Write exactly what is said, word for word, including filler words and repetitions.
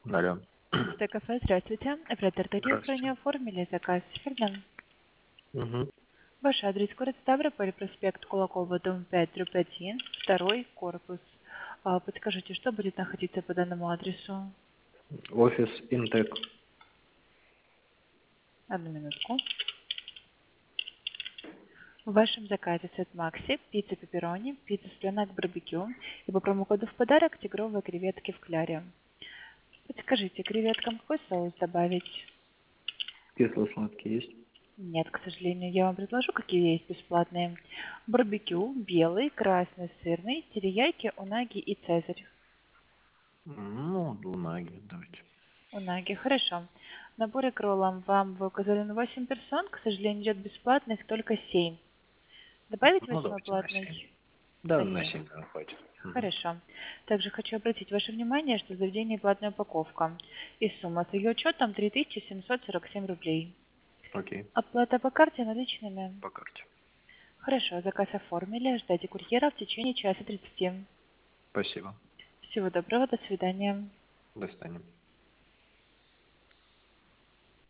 Алло. Т-кафе, здравствуйте. Оператор тарифа, не Здравствуйте. оформили заказ, верно? Мгм. Ваш адрес город Ставрополь, проспект Кулакова, дом пять, дробь один, второй корпус. А, подскажите, что будет находиться по данному адресу? Офис Интек. Одну минутку. В вашем заказе сет Макси, пицца пепперони, пицца слонак барбекю и по промокоду в подарок тигровые креветки в кляре. Подскажите, креветкам какой соус добавить? Кисло-сладкий есть? Нет, к сожалению, я вам предложу, какие есть бесплатные. Барбекю, белый, красный, сырный, терияки, унаги и цезарь. Ну, унаги давайте. Унаги, хорошо. В наборе к роллам вам вы указали на восемь персон, к сожалению, идет бесплатно, их только семь. Добавить Ну, восьмой давайте на семь. платный? Да, На на семь. семь, наверное, хватит. Мгм. Хорошо. Также хочу обратить ваше внимание, что в заведении платная упаковка. И сумма с ее учетом три тысячи семьсот сорок семь рублей. Окей, Оплата по карте наличными. по карте. Хорошо, заказ оформили. Ждайте курьера в течение часа тридцати. Спасибо. Всего доброго, до свидания. До свидания.